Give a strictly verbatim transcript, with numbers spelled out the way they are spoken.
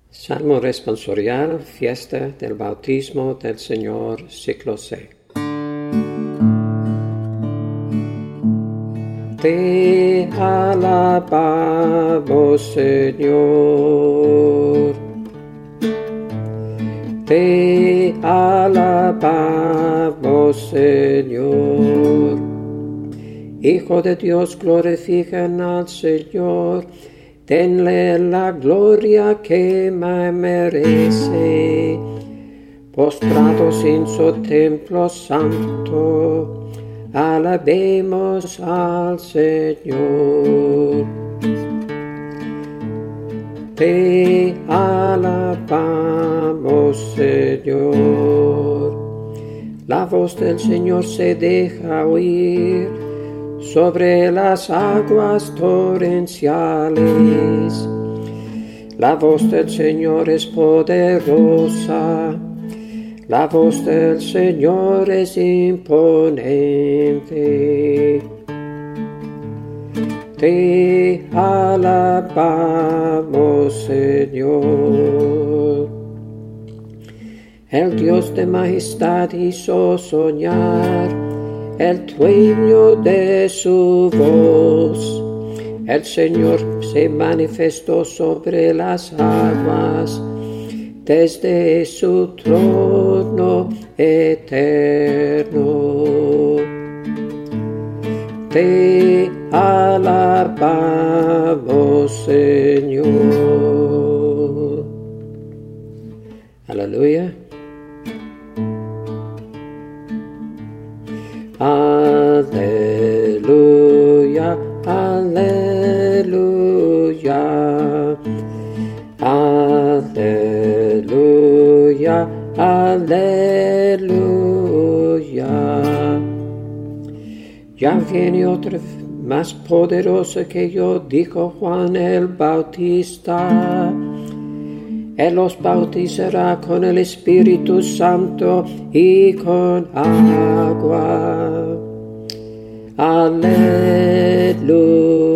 Salmo responsorial, fiesta del bautismo del Señor, ciclo C. Te alabamos, Señor. Te alabamos, Señor. Hijo de Dios, glorifican al Señor. Denle la gloria que me merece. Postrados en su templo santo, alabemos al Señor. Te alabamos, Señor. La voz del Señor se deja oír sobre las aguas torrenciales. La voz del Señor es poderosa, la voz del Señor es imponente. Te alabamos, Señor. El Dios de majestad hizo soñar el dueño de su voz. El Señor se manifestó sobre las aguas desde su trono eterno. Te alabamos, Señor. Aleluya. Aleluya, aleluya, aleluya, aleluya. Ya viene otro más poderoso que yo, dijo Juan el Bautista. Él los bautizará con el Espíritu Santo y con agua. Aleluya.